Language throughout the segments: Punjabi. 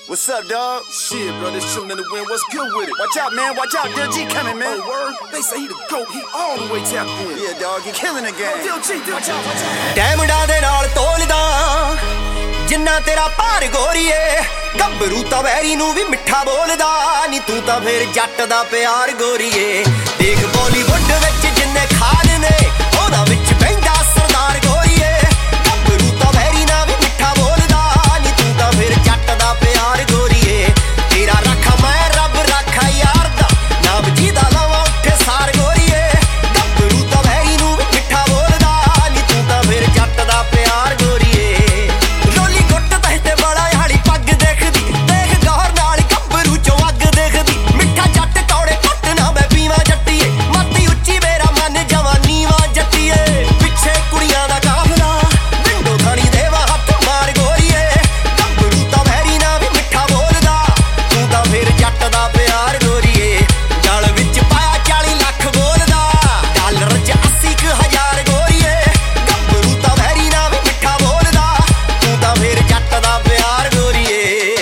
What's up, dog? Shit, bro, this shooting in the wind, what's good with it? Watch out, man. Watch out. Dil G coming, man. Oh, word? They say he the GOAT, he all the way tapped in. Yeah, dog, he killing the game. Dil G, watch out, watch out. ਡੈਮੰਡਾਂ ਦੇ ਨਾਲ ਤੋਲਦਾ ਜਿੰਨਾ ਤੇਰਾ ਭਾਰ ਗੋਰੀਏ ਗੱਭਰੂ ਤਾਂ ਵੈਰੀ ਨੂੰ ਵੀ ਮਿੱਠਾ ਬੋਲਦਾ ਨੀ ਤੂੰ ਤਾਂ ਫੇਰ ਜੱਟ ਦਾ ਪਿਆਰ ਗੋਰੀਏ ਦੇਖ ਬਾਲੀਵੁੱਡ ਵਿੱਚ ਜਿੰਨੇ ਖਾਨ ਨੇ ਉਹਦਾ ਵਿੱਚ ਬਹਿੰਦਾ ਸਰਦਾਰ ਗੋਰੀਏ ਗੱਭਰੂ ਤਾਂ ਵੈਰੀ ਨਾਲ ਵੀ ਮਿੱਠਾ ਬੋਲਦਾ ਨੀ ਤੂੰ ਤਾਂ ਫੇਰ ਜੱਟ ਦਾ ਪਿਆਰ ਗੋਰੀਏ ਤੇਰਾ ਰੱਖਾ ਮੈਂ ਰੱਬ ਰੱਖਾ ਯਾਰ ਦਾ ਨਾਮ ਜਿਹਦਾ ਲਾਵਾਂ ਉੱਥੇ ਸਾਰ ਗੋਰੀਏ ਗੱਭਰੂ ਤਾਂ ਵੈਰੀ ਨੂੰ ਵੀ ਮਿੱਠਾ ਬੋਲਦਾ ਨੀ ਤੂੰ ਤਾਂ ਫੇਰ ਜੱਟ ਦਾ ਪਿਆਰ ਗੋਰੀਏ ਰੋਲੀ ਗੁੱਟ ਤੇ ਬੜਾ ਹਾੜੀ ਪੱਗ ਦੇਖਦੀ ਦੇਖ ਗੌਰ ਨਾਲ ਗੱਭਰੂ ਚੋਂ ਅੱਗ ਦੇਖਦੀ ਮਿੱਠਾ ਜੱਟ ਕੌੜੇ ਘੁੱਟ ਨਾ ਮੈਂ ਪੀਵਾਂ ਜੱਟੀਏ ਮਾਤੀ ਉੱਚੀ ਮੇਰਾ ਮਨ ਜਵਾਨੀ ਵਾਂ ਜੱਟੀਏ ਪਿੱਛੇ ਕੁੜੀਆਂ ਦਾ ਕਾਫਲਾ ਵਿੰਡੋ ਥਾਣੀ ਦੇਵਾ ਹੱਥ ਮਾਰ ਗੋਰੀਏ ਗੱਭਰੂ ਤਾਂ ਵੈਰੀ ਨਾ ਵੀ ਮਿੱਠਾ ਬੋਲਦਾ ਤੂੰ ਤਾਂ ਫੇਰ ਜੱਟ ਦਾ ਪਿਆਰ ਗੋਰੀਏ ਗਲ ਵਿੱਚ ਪਾਇਆ 40 ਲੱਖ ਬੋਲਦਾ ਡਾਲਰ 'ਚ 80,000 ਗੋਰੀਏ ਗੱਭਰੂ ਤਾਂ ਵੈਰੀ ਨਾ ਵੀ ਮਿੱਠਾ ਬੋਲਦਾ ਤੂੰ ਤਾਂ ਫੇਰ ਜੱਟ ਦਾ ਪਿਆਰ ਗੋਰੀਏ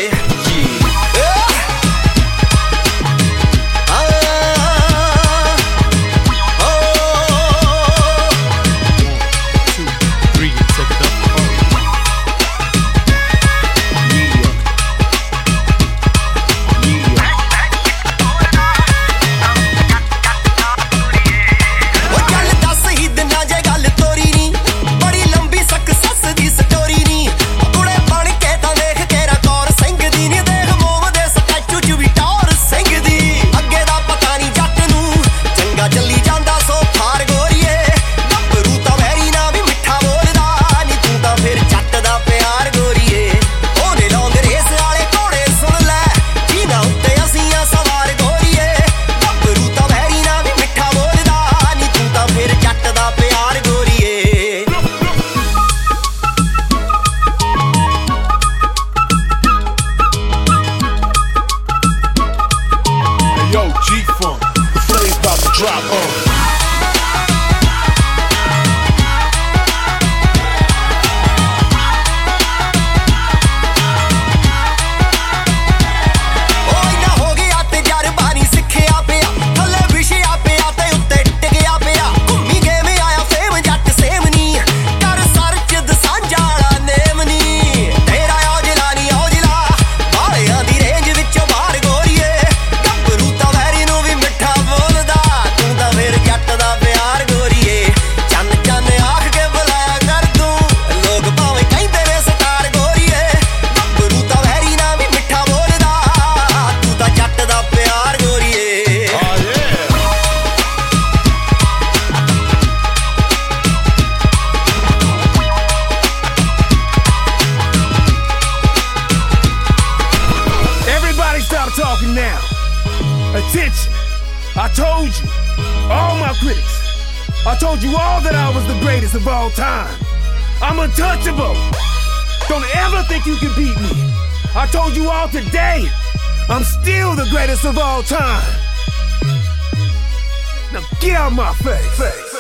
Yo, G-Funk, the flame's about to drop on. Talking now. Attention. I told you, all my critics, I told you all that I was the greatest of all time. I'm untouchable. Don't ever think you can beat me. I told you all today, I'm still the greatest of all time. Now get out my face.